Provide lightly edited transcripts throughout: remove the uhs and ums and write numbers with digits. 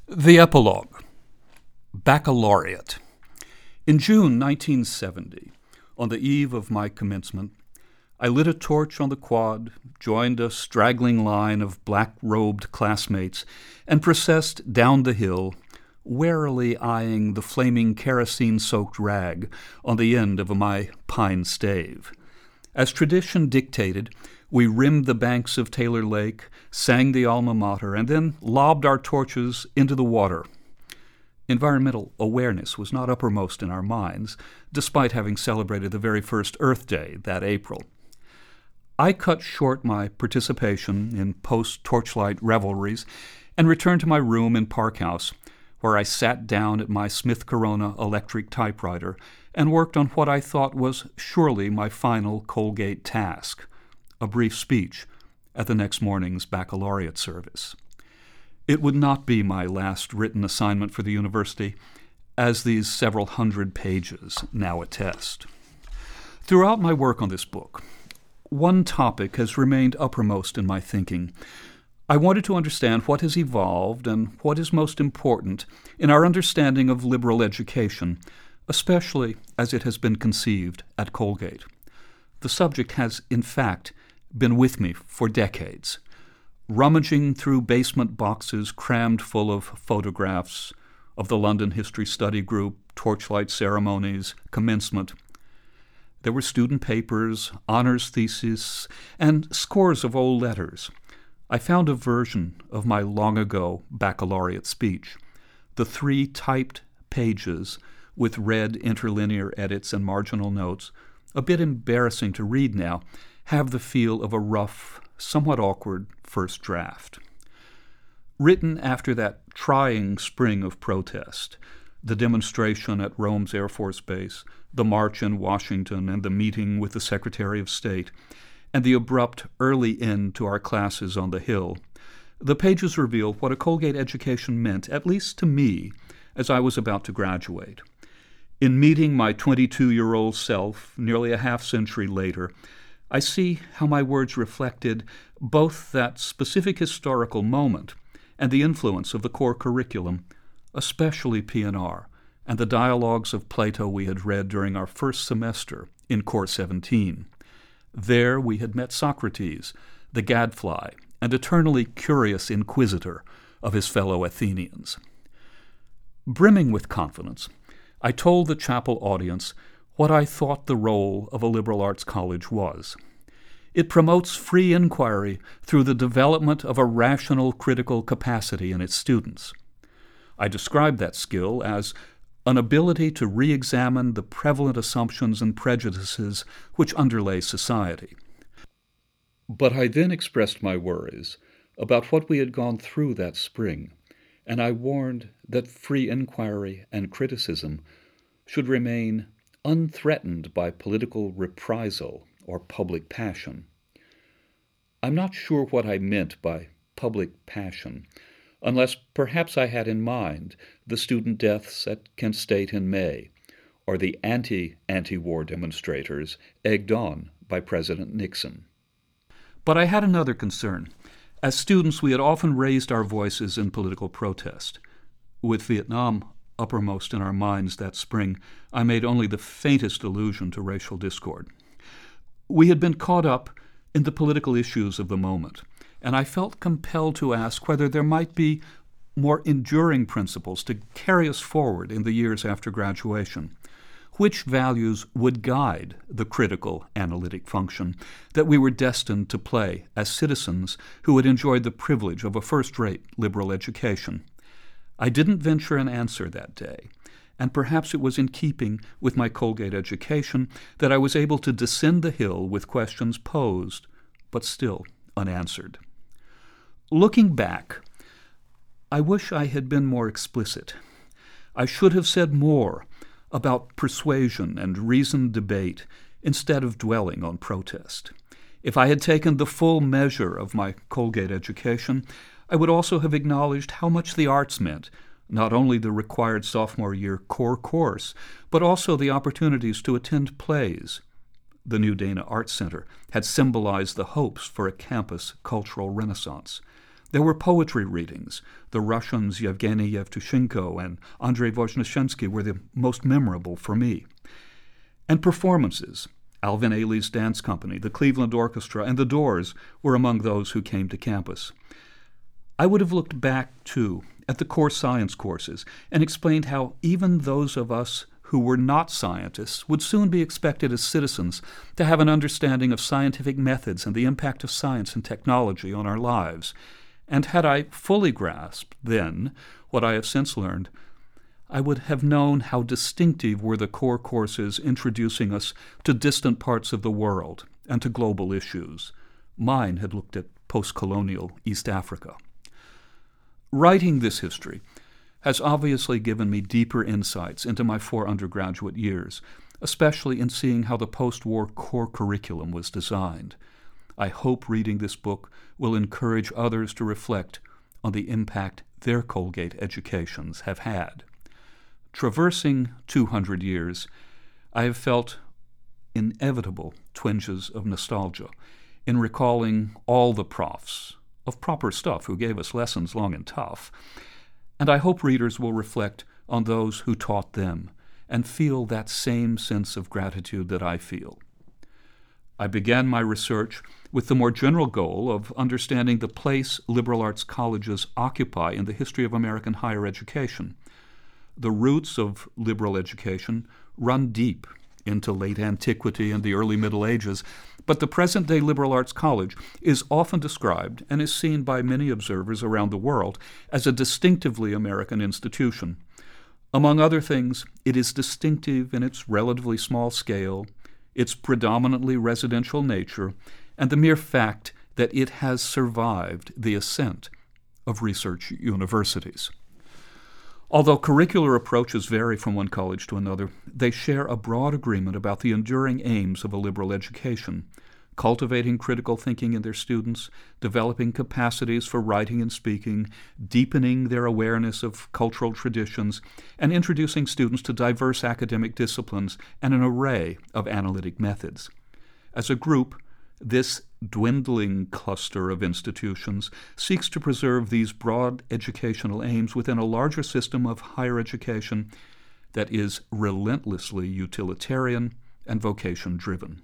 The Epilogue. Baccalaureate. In June 1970, on the eve of my commencement, I lit a torch on the quad, joined a straggling line of black-robed classmates, and processed down the hill, warily eyeing the flaming kerosene-soaked rag on the end of my pine stave. As tradition dictated, we rimmed the banks of Taylor Lake, sang the alma mater, and then lobbed our torches into the water. Environmental awareness was not uppermost in our minds, despite having celebrated the very first Earth Day that April. I cut short my participation in post-torchlight revelries and returned to my room in Park House, where I sat down at my Smith Corona electric typewriter and worked on what I thought was surely my final Colgate task, a brief speech at the next morning's baccalaureate service. It would not be my last written assignment for the university, as these several hundred pages now attest. Throughout my work on this book, one topic has remained uppermost in my thinking. I wanted to understand what has evolved and what is most important in our understanding of liberal education, especially as it has been conceived at Colgate. The subject has, in fact, been with me for decades, rummaging through basement boxes crammed full of photographs of the London History Study Group, torchlight ceremonies, commencement. There were student papers, honors theses, and scores of old letters. I found a version of my long-ago baccalaureate speech, the 3 typed pages with red interlinear edits and marginal notes, a bit embarrassing to read now, have the feel of a rough, somewhat awkward first draft. Written after that trying spring of protest, the demonstration at Rome's Air Force Base, the march in Washington, and the meeting with the Secretary of State, and the abrupt early end to our classes on the Hill, the pages reveal what a Colgate education meant, at least to me, as I was about to graduate. In meeting my 22-year-old self nearly a half-century later, I see how my words reflected both that specific historical moment and the influence of the core curriculum, especially P&R, and the dialogues of Plato we had read during our first semester in Core 17. There we had met Socrates, the gadfly and eternally curious inquisitor of his fellow Athenians. Brimming with confidence, I told the chapel audience what I thought the role of a liberal arts college was. It promotes free inquiry through the development of a rational critical capacity in its students. I described that skill as an ability to re-examine the prevalent assumptions and prejudices which underlay society. But I then expressed my worries about what we had gone through that spring, and I warned that free inquiry and criticism should remain unthreatened by political reprisal or public passion. I'm not sure what I meant by public passion, unless perhaps I had in mind the student deaths at Kent State in May, or the anti-war demonstrators egged on by President Nixon. But I had another concern. As students, we had often raised our voices in political protest. With Vietnam uppermost in our minds that spring, I made only the faintest allusion to racial discord. We had been caught up in the political issues of the moment, and I felt compelled to ask whether there might be more enduring principles to carry us forward in the years after graduation. Which values would guide the critical analytic function that we were destined to play as citizens who had enjoyed the privilege of a first-rate liberal education? I didn't venture an answer that day, and perhaps it was in keeping with my Colgate education that I was able to descend the hill with questions posed, but still unanswered. Looking back, I wish I had been more explicit. I should have said more about persuasion and reasoned debate instead of dwelling on protest. If I had taken the full measure of my Colgate education, I would also have acknowledged how much the arts meant, not only the required sophomore year core course, but also the opportunities to attend plays. The New Dana Arts Center had symbolized the hopes for a campus cultural renaissance. There were poetry readings. The Russians Yevgeny Yevtushenko and Andrei Vozhneshensky were the most memorable for me. And performances. Alvin Ailey's Dance Company, the Cleveland Orchestra, and the Doors were among those who came to campus. I would have looked back, too, at the core science courses and explained how even those of us who were not scientists would soon be expected as citizens to have an understanding of scientific methods and the impact of science and technology on our lives. And had I fully grasped then what I have since learned, I would have known how distinctive were the core courses introducing us to distant parts of the world and to global issues. Mine had looked at post-colonial East Africa. Writing this history has obviously given me deeper insights into my 4 undergraduate years, especially in seeing how the post-war core curriculum was designed. I hope reading this book will encourage others to reflect on the impact their Colgate educations have had. Traversing 200 years, I have felt inevitable twinges of nostalgia in recalling all the profs of proper stuff who gave us lessons long and tough, and I hope readers will reflect on those who taught them and feel that same sense of gratitude that I feel. I began my research with the more general goal of understanding the place liberal arts colleges occupy in the history of American higher education. The roots of liberal education run deep into late antiquity and the early Middle Ages, but the present-day liberal arts college is often described and is seen by many observers around the world as a distinctively American institution. Among other things, it is distinctive in its relatively small scale, its predominantly residential nature, and the mere fact that it has survived the ascent of research universities. Although curricular approaches vary from one college to another, they share a broad agreement about the enduring aims of a liberal education: cultivating critical thinking in their students, developing capacities for writing and speaking, deepening their awareness of cultural traditions, and introducing students to diverse academic disciplines and an array of analytic methods. As a group, this dwindling cluster of institutions seeks to preserve these broad educational aims within a larger system of higher education that is relentlessly utilitarian and vocation-driven.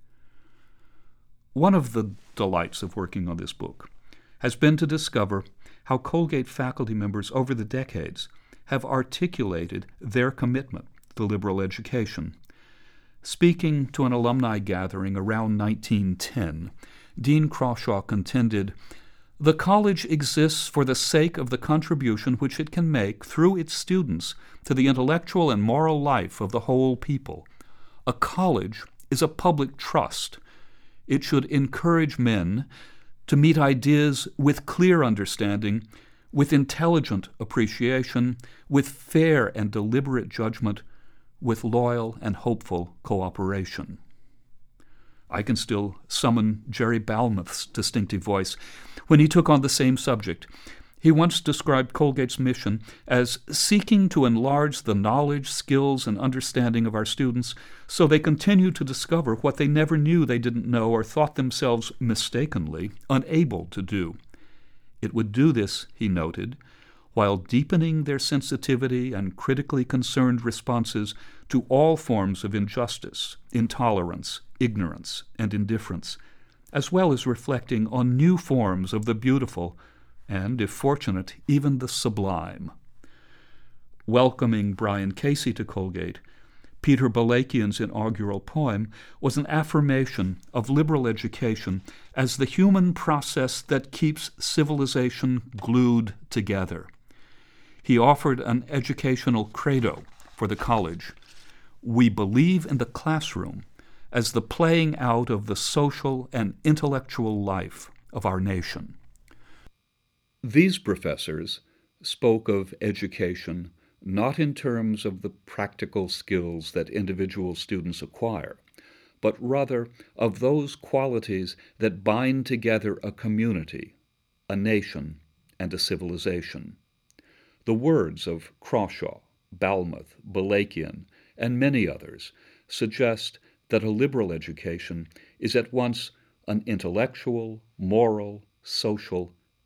One of the delights of working on this book has been to discover how Colgate faculty members over the decades have articulated their commitment to liberal education. Speaking to an alumni gathering around 1910, Dean Crawshaw contended, "The college exists for the sake of the contribution which it can make through its students to the intellectual and moral life of the whole people. A college is a public trust. It should encourage men to meet ideas with clear understanding, with intelligent appreciation, with fair and deliberate judgment, with loyal and hopeful cooperation." I can still summon Jerry Balmuth's distinctive voice when he took on the same subject. He once described Colgate's mission as seeking to enlarge the knowledge, skills, and understanding of our students so they continue to discover what they never knew they didn't know or thought themselves mistakenly unable to do. It would do this, he noted, while deepening their sensitivity and critically concerned responses to all forms of injustice, intolerance, ignorance, and indifference, as well as reflecting on new forms of the beautiful and, if fortunate, even the sublime. Welcoming Brian Casey to Colgate, Peter Balakian's inaugural poem was an affirmation of liberal education as the human process that keeps civilization glued together. He offered an educational credo for the college: "We believe in the classroom as the playing out of the social and intellectual life of our nation." These professors spoke of education not in terms of the practical skills that individual students acquire, but rather of those qualities that bind together a community, a nation, and a civilization. The words of Crawshaw, Balmuth, Balakian, and many others suggest that a liberal education is at once an intellectual, moral, social,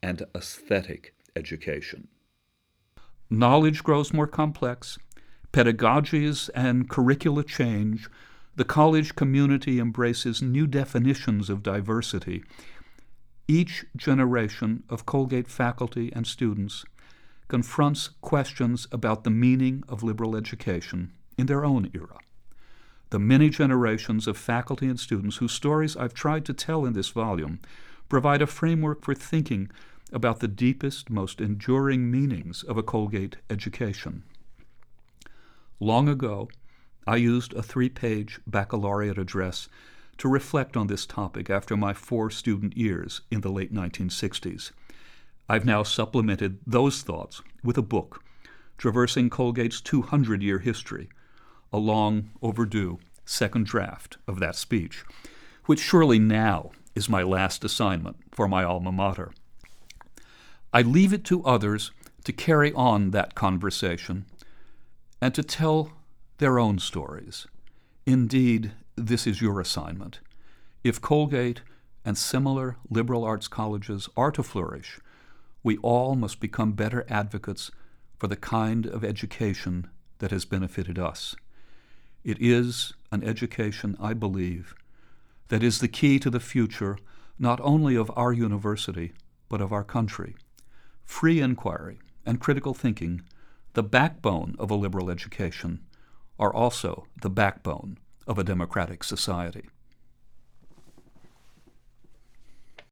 and aesthetic education. Knowledge grows more complex, pedagogies and curricula change, the college community embraces new definitions of diversity. Each generation of Colgate faculty and students confronts questions about the meaning of liberal education in their own era. The many generations of faculty and students whose stories I've tried to tell in this volume provide a framework for thinking about the deepest, most enduring meanings of a Colgate education. Long ago, I used a 3-page baccalaureate address to reflect on this topic after my 4 student years in the late 1960s. I've now supplemented those thoughts with a book, traversing Colgate's 200-year history, a long overdue second draft of that speech, which surely now is my last assignment for my alma mater. I leave it to others to carry on that conversation and to tell their own stories. Indeed, this is your assignment. If Colgate and similar liberal arts colleges are to flourish, we all must become better advocates for the kind of education that has benefited us. It is an education, I believe, that is the key to the future not only of our university, but of our country. Free inquiry and critical thinking, the backbone of a liberal education, are also the backbone of a democratic society.